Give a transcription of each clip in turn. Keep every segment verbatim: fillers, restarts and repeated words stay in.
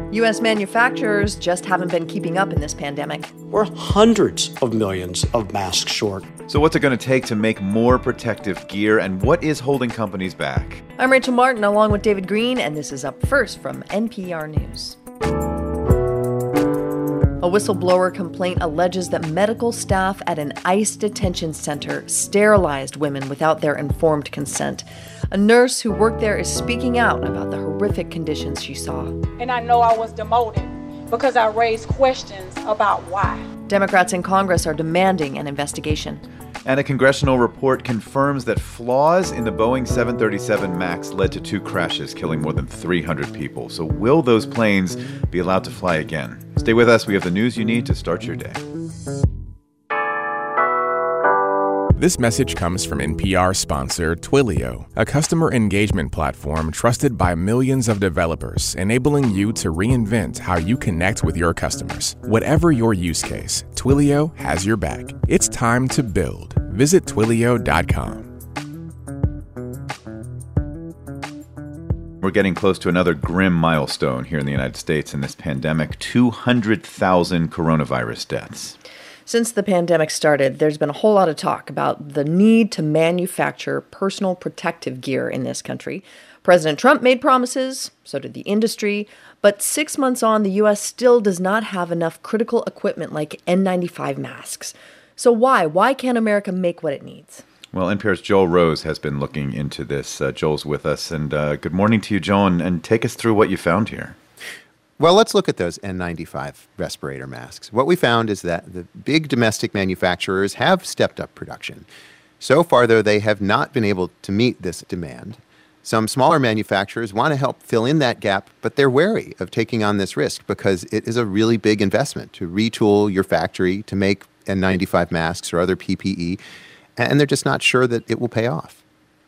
U S manufacturers just haven't been keeping up in this pandemic. We're hundreds of millions of masks short. So what's it going to take to make more protective gear, and what is holding companies back? I'm Rachel Martin, along with David Green, and this is Up First from N P R News. A whistleblower complaint alleges that medical staff at an ICE detention center sterilized women without their informed consent. A nurse who worked there is speaking out about the horrific conditions she saw. And I know I was demoted because I raised questions about why. Democrats in Congress are demanding an investigation. And a congressional report confirms that flaws in the Boeing seven thirty-seven MAX led to two crashes, killing more than three hundred people. So will those planes be allowed to fly again? Stay with us. We have the news you need to start your day. This message comes from N P R sponsor Twilio, a customer engagement platform trusted by millions of developers, enabling you to reinvent how you connect with your customers. Whatever your use case, Twilio has your back. It's time to build. Visit Twilio dot com. We're getting close to another grim milestone here in the United States in this pandemic, two hundred thousand coronavirus deaths. Since the pandemic started, there's been a whole lot of talk about the need to manufacture personal protective gear in this country. President Trump made promises, so did the industry, but six months on, the U S still does not have enough critical equipment like N ninety-five masks. So why? Why can't America make what it needs? Well, N P R's Joel Rose has been looking into this. Uh, Joel's with us, and uh, good morning to you, Joel, and, and take us through what you found here. Well, let's look at those N ninety-five respirator masks. What we found is that the big domestic manufacturers have stepped up production. So far, though, they have not been able to meet this demand. Some smaller manufacturers want to help fill in that gap, but they're wary of taking on this risk because it is a really big investment to retool your factory to make N ninety-five masks or other P P E, and they're just not sure that it will pay off.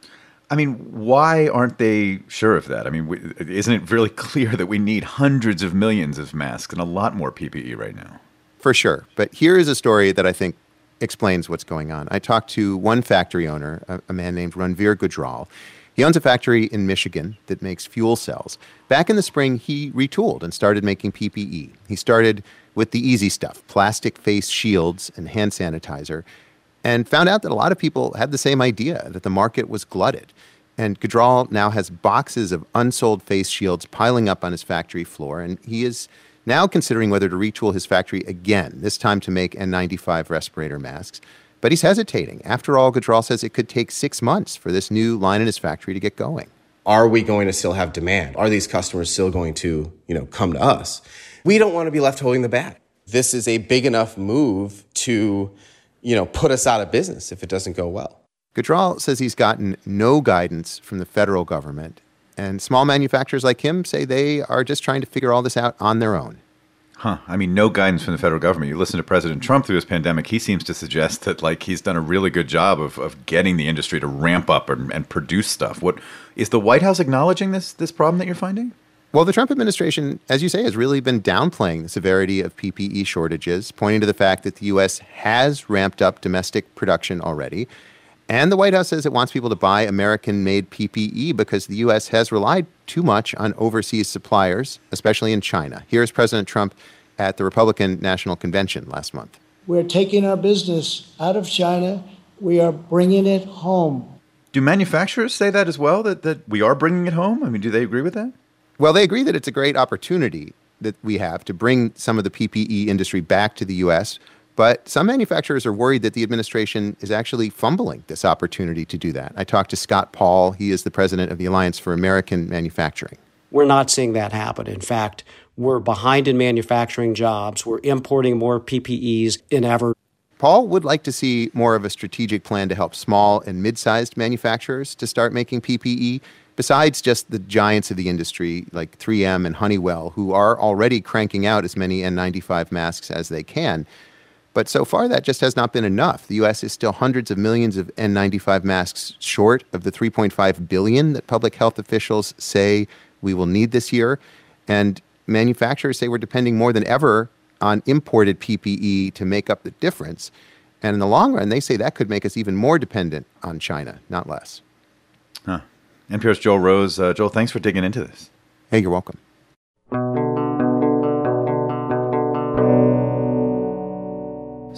I mean, why aren't they sure of that? I mean, we, isn't it really clear that we need hundreds of millions of masks and a lot more P P E right now? For sure. But here is a story that I think explains what's going on. I talked to one factory owner, a, a man named Ranveer Gujral. He owns a factory in Michigan that makes fuel cells. Back in the spring, he retooled and started making P P E. He started with the easy stuff, plastic face shields and hand sanitizer, and found out that a lot of people had the same idea, that the market was glutted. And Gujral now has boxes of unsold face shields piling up on his factory floor, and he is now considering whether to retool his factory again, this time to make N ninety-five respirator masks. But he's hesitating. After all, Gujral says it could take six months for this new line in his factory to get going. Are we going to still have demand? Are these customers still going to, you know, come to us? We don't want to be left holding the bag. This is a big enough move to, you know, put us out of business if it doesn't go well. Gujral says he's gotten no guidance from the federal government, and small manufacturers like him say they are just trying to figure all this out on their own. Huh. I mean, no guidance from the federal government. You listen to President Trump through this pandemic, he seems to suggest that, like, he's done a really good job of, of getting the industry to ramp up and, and produce stuff. What is the White House acknowledging this this problem that you're finding? Well, the Trump administration, as you say, has really been downplaying the severity of P P E shortages, pointing to the fact that the U S has ramped up domestic production already. And the White House says it wants people to buy American-made P P E because the U S has relied too much on overseas suppliers, especially in China. Here's President Trump at the Republican National Convention last month. We're taking our business out of China. We are bringing it home. Do manufacturers say that as well, that, that we are bringing it home? I mean, do they agree with that? Well, they agree that it's a great opportunity that we have to bring some of the P P E industry back to the U S, but some manufacturers are worried that the administration is actually fumbling this opportunity to do that. I talked to Scott Paul. He is the president of the Alliance for American Manufacturing. We're not seeing that happen. In fact, we're behind in manufacturing jobs. We're importing more P P Es than ever. Paul would like to see more of a strategic plan to help small and mid-sized manufacturers to start making P P E, besides just the giants of the industry like three M and Honeywell, who are already cranking out as many N ninety-five masks as they can. But so far, that just has not been enough. The U S is still hundreds of millions of N ninety-five masks short of the three point five billion that public health officials say we will need this year. And manufacturers say we're depending more than ever on imported P P E to make up the difference. And in the long run, they say that could make us even more dependent on China, not less. Huh. N P R's Joel Rose. Uh, Joel, thanks for digging into this. Hey, you're welcome.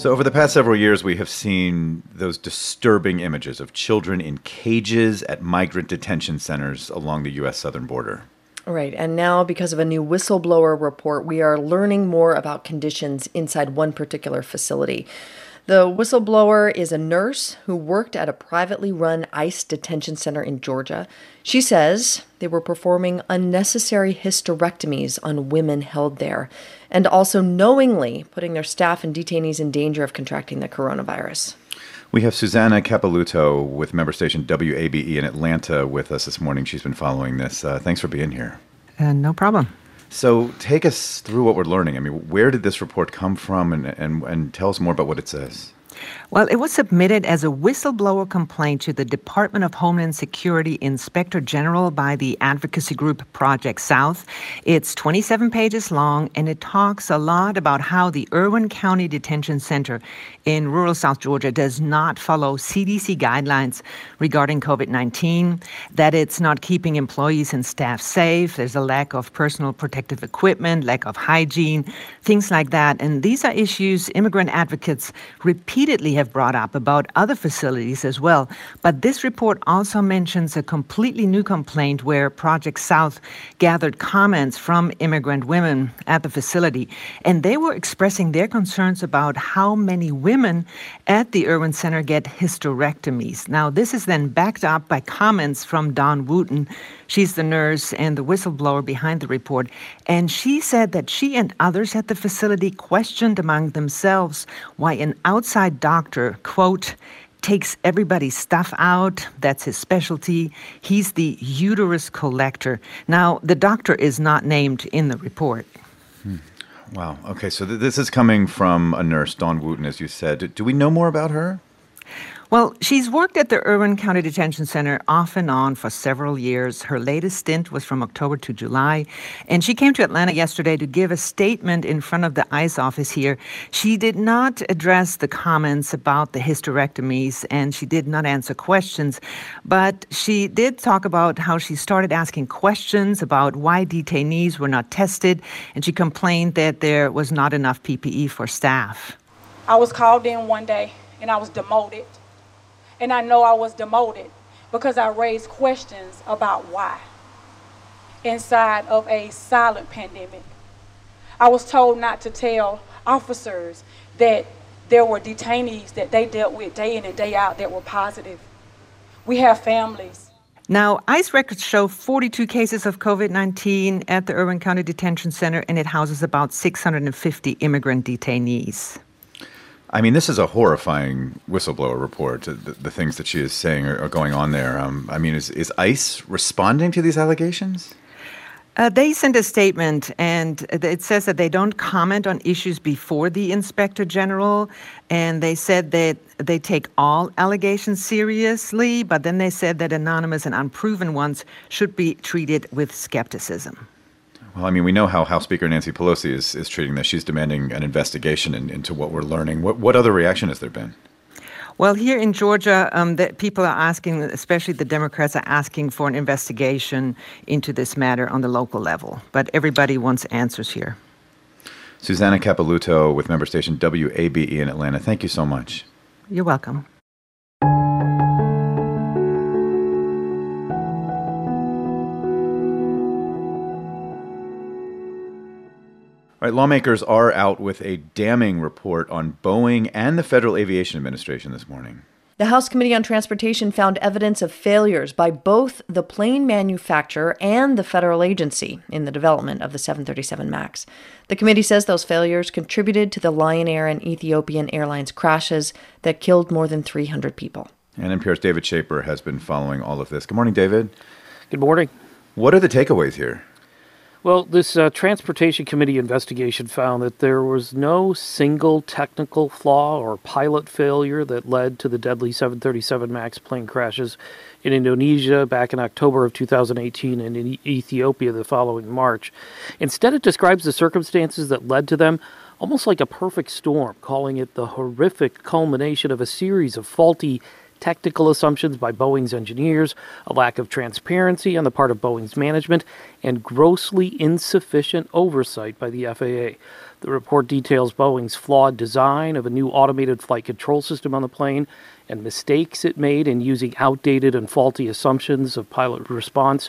So over the past several years, we have seen those disturbing images of children in cages at migrant detention centers along the U S southern border. Right. And now, because of a new whistleblower report, we are learning more about conditions inside one particular facility. The whistleblower is a nurse who worked at a privately run ICE detention center in Georgia. She says they were performing unnecessary hysterectomies on women held there, and also knowingly putting their staff and detainees in danger of contracting the coronavirus. We have Susanna Capilouto with member station W A B E in Atlanta with us this morning. She's been following this. Uh, thanks for being here. Uh, no problem. So take us through what we're learning. I mean, where did this report come from, and, and, and tell us more about what it says. Well, it was submitted as a whistleblower complaint to the Department of Homeland Security Inspector General by the advocacy group Project South. It's twenty-seven pages long, and it talks a lot about how the Irwin County Detention Center in rural South Georgia does not follow C D C guidelines regarding COVID nineteen, that it's not keeping employees and staff safe. There's a lack of personal protective equipment, lack of hygiene, things like that. And these are issues immigrant advocates repeatedly have brought up about other facilities as well. But this report also mentions a completely new complaint where Project South gathered comments from immigrant women at the facility. And they were expressing their concerns about how many women at the Irwin Center get hysterectomies. Now, this is then backed up by comments from Dawn Wooten. She's the nurse and the whistleblower behind the report. And she said that she and others at the facility questioned among themselves why an outside doctor, quote, takes everybody's stuff out. That's his specialty. He's the uterus collector. Now, the doctor is not named in the report. Hmm. Wow. Okay, so th- this is coming from a nurse, Dawn Wooten, as you said. Do, do we know more about her? Well, she's worked at the Irwin County Detention Center off and on for several years. Her latest stint was from October to July, and she came to Atlanta yesterday to give a statement in front of the ICE office here. She did not address the comments about the hysterectomies, and she did not answer questions, but she did talk about how she started asking questions about why detainees were not tested, and she complained that there was not enough P P E for staff. I was called in one day, and I was demoted. And I know I was demoted because I raised questions about why inside of a silent pandemic. I was told not to tell officers that there were detainees that they dealt with day in and day out that were positive. We have families. Now, ICE records show forty-two cases of COVID nineteen at the Irwin County Detention Center, and it houses about six hundred fifty immigrant detainees. I mean, this is a horrifying whistleblower report. The, the things that she is saying are, are going on there. Um, I mean, is, is ICE responding to these allegations? Uh, they sent a statement, and it says that they don't comment on issues before the Inspector General, and they said that they take all allegations seriously, but then they said that anonymous and unproven ones should be treated with skepticism. Well, I mean, we know how House Speaker Nancy Pelosi is, is treating this. She's demanding an investigation in, into what we're learning. What, what other reaction has there been? Well, here in Georgia, um, the people are asking, especially the Democrats, are asking for an investigation into this matter on the local level. But everybody wants answers here. Susanna Capilouto with member station W A B E in Atlanta. Thank you so much. You're welcome. All right, lawmakers are out with a damning report on Boeing and the Federal Aviation Administration this morning. The House Committee on Transportation found evidence of failures by both the plane manufacturer and the federal agency in the development of the seven thirty-seven MAX. The committee says those failures contributed to the Lion Air and Ethiopian Airlines crashes that killed more than three hundred people. And N P R's David Schaper has been following all of this. Good morning, David. Good morning. What are the takeaways here? Well, this uh, Transportation Committee investigation found that there was no single technical flaw or pilot failure that led to the deadly seven thirty-seven MAX plane crashes in Indonesia back in October of two thousand eighteen and in Ethiopia the following March. Instead, it describes the circumstances that led to them almost like a perfect storm, calling it the horrific culmination of a series of faulty technical assumptions by Boeing's engineers, a lack of transparency on the part of Boeing's management, and grossly insufficient oversight by the F A A. The report details Boeing's flawed design of a new automated flight control system on the plane and mistakes it made in using outdated and faulty assumptions of pilot response,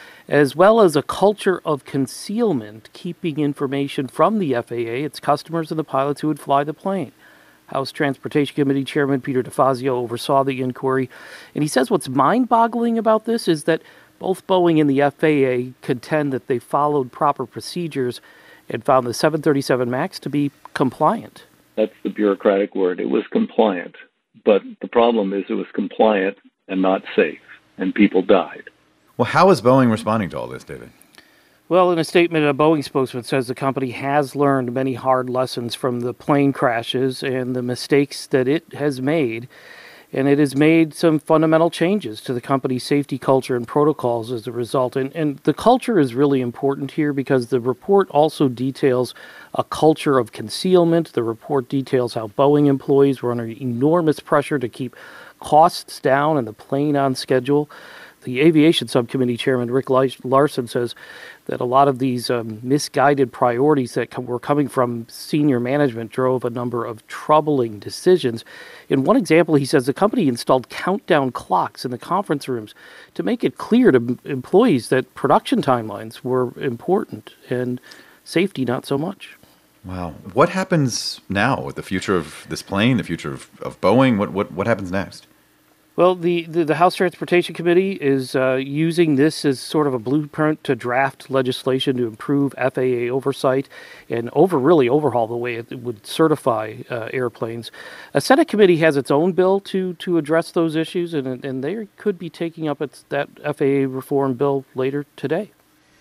as well as a culture of concealment, keeping information from the F A A, its customers, and the pilots who would fly the plane. House Transportation Committee Chairman Peter DeFazio oversaw the inquiry, and he says what's mind-boggling about this is that both Boeing and the F A A contend that they followed proper procedures and found the seven thirty-seven MAX to be compliant. That's the bureaucratic word. It was compliant. But the problem is it was compliant and not safe, and people died. Well, how is Boeing responding to all this, David? Well, in a statement, a Boeing spokesman says the company has learned many hard lessons from the plane crashes and the mistakes that it has made, and it has made some fundamental changes to the company's safety culture and protocols as a result. And, and the culture is really important here because the report also details a culture of concealment. The report details how Boeing employees were under enormous pressure to keep costs down and the plane on schedule. The Aviation Subcommittee Chairman Rick Larson says that a lot of these um, misguided priorities that com- were coming from senior management drove a number of troubling decisions. In one example, he says the company installed countdown clocks in the conference rooms to make it clear to m- employees that production timelines were important and safety not so much. Wow. What happens now with the future of this plane, the future of, of Boeing? What, what, what happens next? Well, the, the, the House Transportation Committee is uh, using this as sort of a blueprint to draft legislation to improve F A A oversight and over really overhaul the way it would certify uh, airplanes. A Senate committee has its own bill to to address those issues, and and they could be taking up its, that F A A reform bill later today.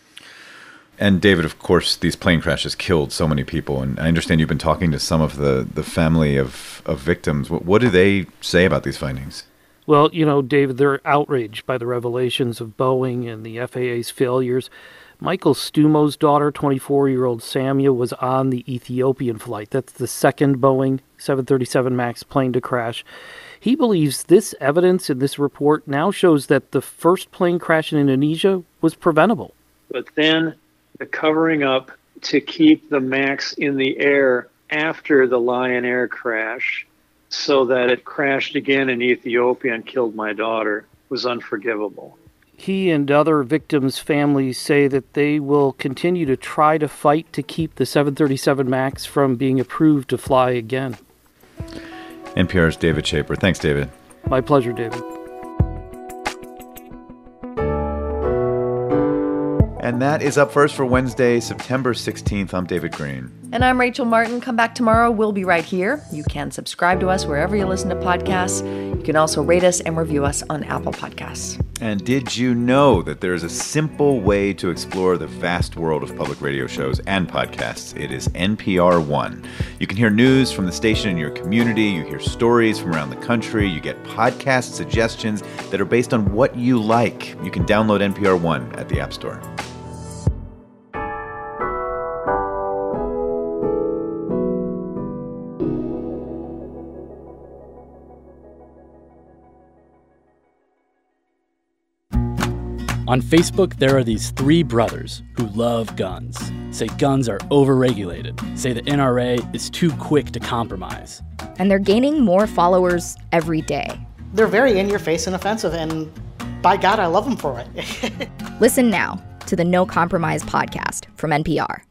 And David, of course, these plane crashes killed so many people, and I understand you've been talking to some of the, the family of, of victims. What, what do they say about these findings? Well, you know, David, they're outraged by the revelations of Boeing and the F A A's failures. Michael Stumo's daughter, twenty-four-year-old Samia, was on the Ethiopian flight. That's the second Boeing seven thirty-seven MAX plane to crash. He believes this evidence in this report now shows that the first plane crash in Indonesia was preventable. But then the covering up to keep the MAX in the air after the Lion Air crash so that it crashed again in Ethiopia and killed my daughter was unforgivable. He and other victims' families say that they will continue to try to fight to keep the seven thirty-seven MAX from being approved to fly again. N P R's David Schaper. Thanks, David. My pleasure, David. And that is Up First for Wednesday, September sixteenth. I'm David Green. And I'm Rachel Martin. Come back tomorrow. We'll be right here. You can subscribe to us wherever you listen to podcasts. You can also rate us and review us on Apple Podcasts. And did you know that there is a simple way to explore the vast world of public radio shows and podcasts? It is N P R One. You can hear news from the station in your community. You hear stories from around the country. You get podcast suggestions that are based on what you like. You can download N P R One at the App Store. On Facebook, there are these three brothers who love guns, say guns are overregulated, say the N R A is too quick to compromise. And they're gaining more followers every day. They're very in-your-face and offensive, and by God, I love them for it. Listen now to the No Compromise podcast from N P R.